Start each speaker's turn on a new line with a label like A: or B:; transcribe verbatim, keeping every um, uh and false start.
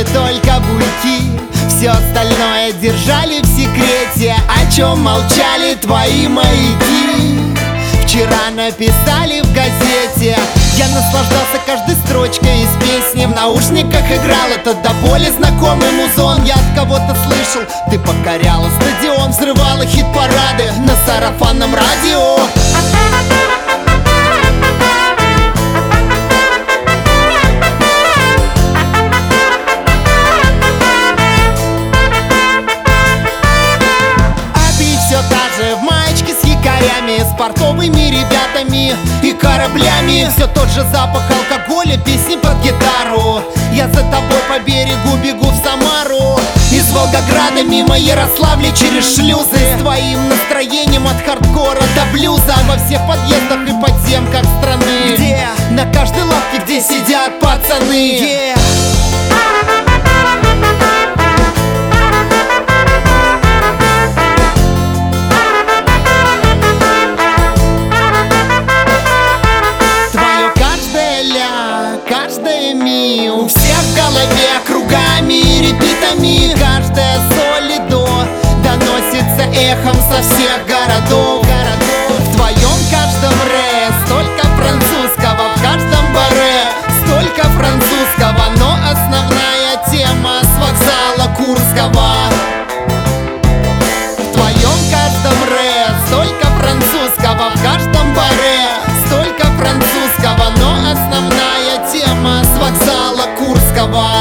A: только бульки, все остальное держали в секрете. О чем молчали твои маяки, вчера написали в газете. Я наслаждался каждой строчкой из песни, в наушниках играл этот до боли знакомый музон. Я от кого-то слышал, ты покоряла стадион, взрывала хит-парады на сарафанном радио. В маечке с якорями, с портовыми ребятами и кораблями. Все тот же запах алкоголя, песни под гитару. Я за тобой по берегу бегу в Самару, из Волгограда мимо Ярославля через шлюзы, с твоим настроением от хардкора до блюза. Во всех подъездах и подземках страны, где на каждой лавке, где сидят пацаны, yeah. Каждое ми у всех в голове кругами, репитами. Каждая соль и до доносится эхом со всех городов. В твоем каждом ре столько французского, в каждом баре столько французского, но основная тема с вокзала Курского. В твоем каждом ре столько французского, в каждом баре столько французского, но основная тема с вокзала Курского.